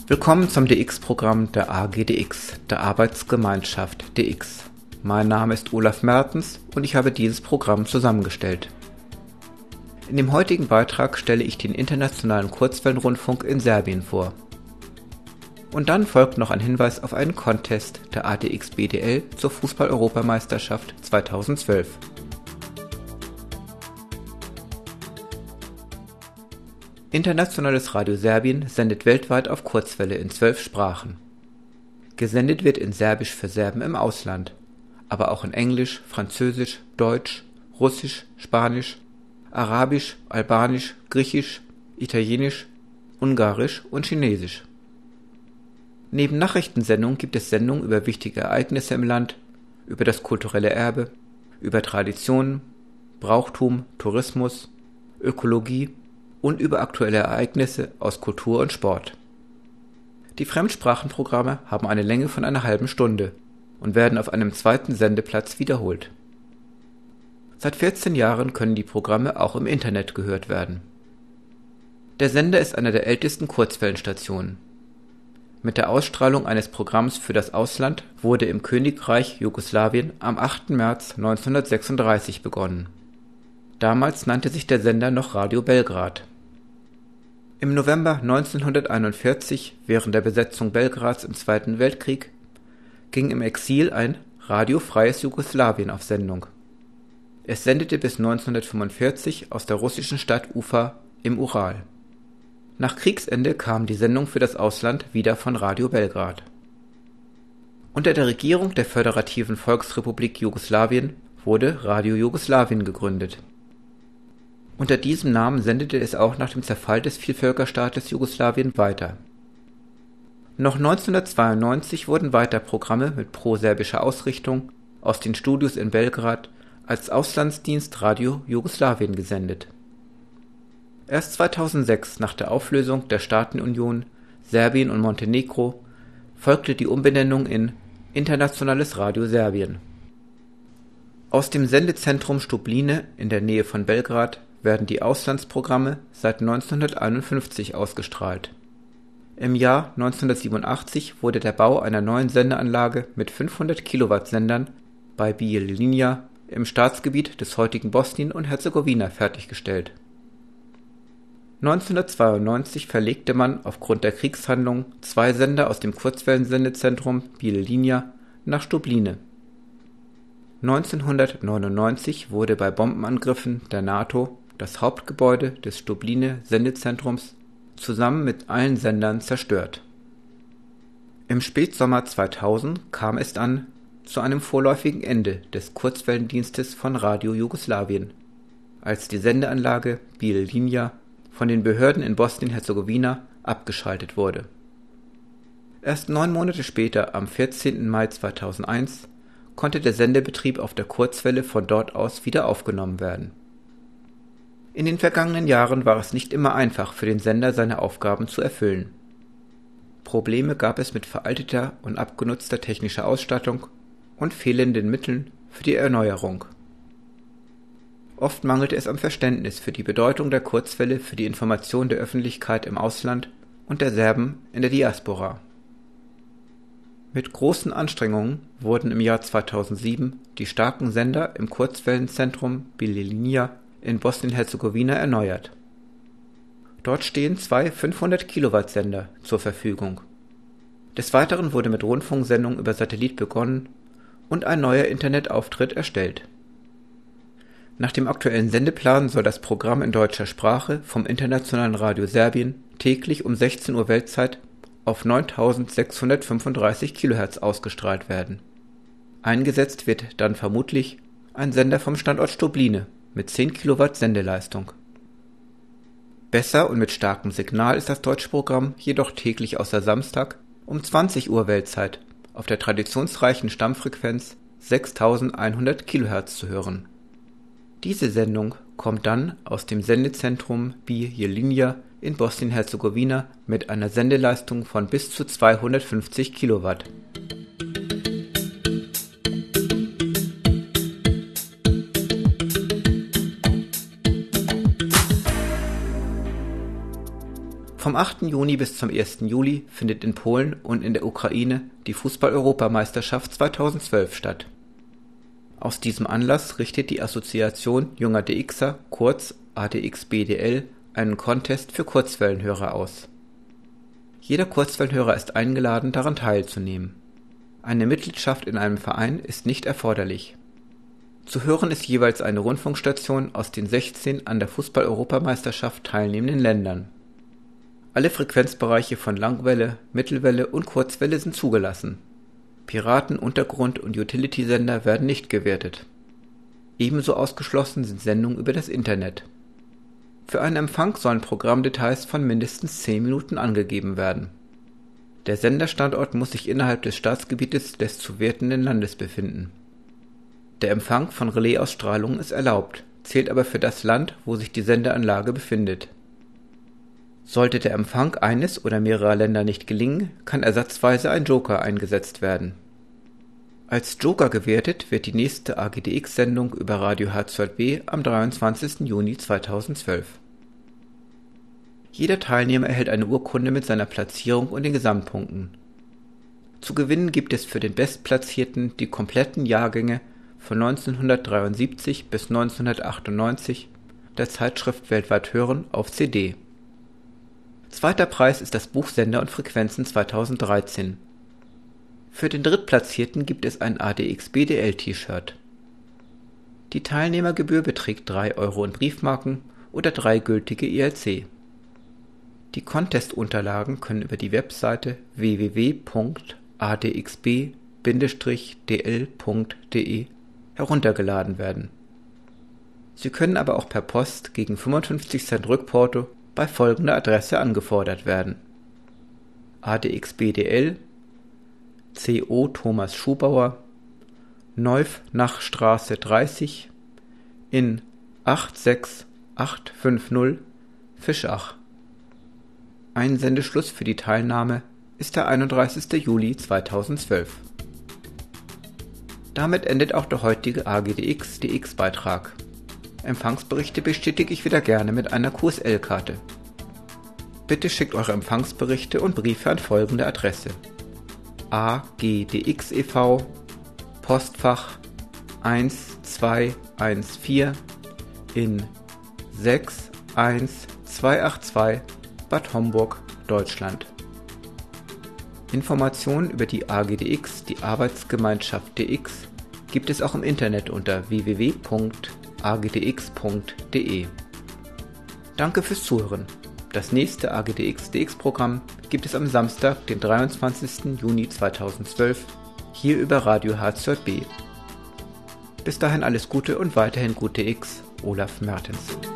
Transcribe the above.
Willkommen zum DX-Programm der AGDX, der Arbeitsgemeinschaft DX. Mein Name ist Olaf Mertens und ich habe dieses Programm zusammengestellt. In dem heutigen Beitrag stelle ich den internationalen Kurzwellenrundfunk in Serbien vor. Und dann folgt noch ein Hinweis auf einen Contest der ADX BDL zur Fußball-Europameisterschaft 2012. Internationales Radio Serbien sendet weltweit auf Kurzwelle in 12 Sprachen. Gesendet wird in Serbisch für Serben im Ausland, aber auch in Englisch, Französisch, Deutsch, Russisch, Spanisch, Arabisch, Albanisch, Griechisch, Italienisch, Ungarisch und Chinesisch. Neben Nachrichtensendungen gibt es Sendungen über wichtige Ereignisse im Land, über das kulturelle Erbe, über Traditionen, Brauchtum, Tourismus, Ökologie und über aktuelle Ereignisse aus Kultur und Sport. Die Fremdsprachenprogramme haben eine Länge von einer halben Stunde und werden auf einem zweiten Sendeplatz wiederholt. Seit 14 Jahren können die Programme auch im Internet gehört werden. Der Sender ist einer der ältesten Kurzwellenstationen. Mit der Ausstrahlung eines Programms für das Ausland wurde im Königreich Jugoslawien am 8. März 1936 begonnen. Damals nannte sich der Sender noch Radio Belgrad. Im November 1941, während der Besetzung Belgrads im Zweiten Weltkrieg, ging im Exil ein Radio Freies Jugoslawien auf Sendung. Es sendete bis 1945 aus der russischen Stadt Ufa im Ural. Nach Kriegsende kam die Sendung für das Ausland wieder von Radio Belgrad. Unter der Regierung der Föderativen Volksrepublik Jugoslawien wurde Radio Jugoslawien gegründet. Unter diesem Namen sendete es auch nach dem Zerfall des Vielvölkerstaates Jugoslawien weiter. Noch 1992 wurden weiter Programme mit pro-serbischer Ausrichtung aus den Studios in Belgrad als Auslandsdienst Radio Jugoslawien gesendet. Erst 2006, nach der Auflösung der Staatenunion Serbien und Montenegro, folgte die Umbenennung in Internationales Radio Serbien. Aus dem Sendezentrum Stubline in der Nähe von Belgrad werden die Auslandsprogramme seit 1951 ausgestrahlt. Im Jahr 1987 wurde der Bau einer neuen Sendeanlage mit 500 Kilowatt-Sendern bei Bijeljina im Staatsgebiet des heutigen Bosnien und Herzegowina fertiggestellt. 1992 verlegte man aufgrund der Kriegshandlungen 2 Sender aus dem Kurzwellensendezentrum Bijeljina nach Stubline. 1999 wurde bei Bombenangriffen der NATO das Hauptgebäude des Stubline-Sendezentrums zusammen mit allen Sendern zerstört. Im Spätsommer 2000 kam es dann zu einem vorläufigen Ende des Kurzwellendienstes von Radio Jugoslawien, als die Sendeanlage Bijeljina von den Behörden in Bosnien-Herzegowina abgeschaltet wurde. Erst 9 Monate später, am 14. Mai 2001, konnte der Sendebetrieb auf der Kurzwelle von dort aus wieder aufgenommen werden. In den vergangenen Jahren war es nicht immer einfach für den Sender, seine Aufgaben zu erfüllen. Probleme gab es mit veralteter und abgenutzter technischer Ausstattung und fehlenden Mitteln für die Erneuerung. Oft mangelte es am Verständnis für die Bedeutung der Kurzwelle für die Information der Öffentlichkeit im Ausland und der Serben in der Diaspora. Mit großen Anstrengungen wurden im Jahr 2007 die starken Sender im Kurzwellenzentrum Bijeljina in Bosnien-Herzegowina erneuert. Dort stehen 2 500-Kilowatt-Sender zur Verfügung. Des Weiteren wurde mit Rundfunksendungen über Satellit begonnen und ein neuer Internetauftritt erstellt. Nach dem aktuellen Sendeplan soll das Programm in deutscher Sprache vom Internationalen Radio Serbien täglich um 16 Uhr Weltzeit auf 9635 kHz ausgestrahlt werden. Eingesetzt wird dann vermutlich ein Sender vom Standort Stubline mit 10 Kilowatt Sendeleistung. Besser und mit starkem Signal ist das deutsche Programm jedoch täglich außer Samstag um 20 Uhr Weltzeit auf der traditionsreichen Stammfrequenz 6100 kHz zu hören. Diese Sendung kommt dann aus dem Sendezentrum Bijeljina in Bosnien-Herzegowina mit einer Sendeleistung von bis zu 250 Kilowatt. Vom 8. Juni bis zum 1. Juli findet in Polen und in der Ukraine die Fußball-Europameisterschaft 2012 statt. Aus diesem Anlass richtet die Assoziation Junger DXer, kurz ADX-BDL, einen Contest für Kurzwellenhörer aus. Jeder Kurzwellenhörer ist eingeladen, daran teilzunehmen. Eine Mitgliedschaft in einem Verein ist nicht erforderlich. Zu hören ist jeweils eine Rundfunkstation aus den 16 an der Fußball-Europameisterschaft teilnehmenden Ländern. Alle Frequenzbereiche von Langwelle, Mittelwelle und Kurzwelle sind zugelassen. Piraten-, Untergrund- und Utility-Sender werden nicht gewertet. Ebenso ausgeschlossen sind Sendungen über das Internet. Für einen Empfang sollen Programmdetails von mindestens 10 Minuten angegeben werden. Der Senderstandort muss sich innerhalb des Staatsgebietes des zu wertenden Landes befinden. Der Empfang von Relaisausstrahlungen ist erlaubt, zählt aber für das Land, wo sich die Sendeanlage befindet. Sollte der Empfang eines oder mehrerer Länder nicht gelingen, kann ersatzweise ein Joker eingesetzt werden. Als Joker gewertet wird die nächste AGDX-Sendung über Radio H2B am 23. Juni 2012. Jeder Teilnehmer erhält eine Urkunde mit seiner Platzierung und den Gesamtpunkten. Zu gewinnen gibt es für den Bestplatzierten die kompletten Jahrgänge von 1973 bis 1998 der Zeitschrift Weltweit Hören auf CD. Zweiter Preis ist das Buch Sender und Frequenzen 2013. Für den Drittplatzierten gibt es ein ADX-BDL-T-Shirt. Die Teilnehmergebühr beträgt 3 Euro in Briefmarken oder 3 gültige ILC. Die Contest-Unterlagen können über die Webseite www.adxb-dl.de heruntergeladen werden. Sie können aber auch per Post gegen 55 Cent Rückporto bei folgender Adresse angefordert werden: ADX-BDL, CO Thomas Schubauer, Neufnachstraße 30 in 86850 Fischach. Einsendeschluss für die Teilnahme ist der 31. Juli 2012. Damit endet auch der heutige AGDX-DX-Beitrag. Empfangsberichte bestätige ich wieder gerne mit einer QSL-Karte. Bitte schickt eure Empfangsberichte und Briefe an folgende Adresse: AGDX e.V., Postfach 1214 in 61282 Bad Homburg, Deutschland. Informationen über die AGDX, die Arbeitsgemeinschaft DX, gibt es auch im Internet unter www.agdx.de. Danke fürs Zuhören. Das nächste AGDX-DX-Programm gibt es am Samstag, den 23. Juni 2012, hier über Radio H2B. Bis dahin alles Gute und weiterhin gute X, Olaf Mertens.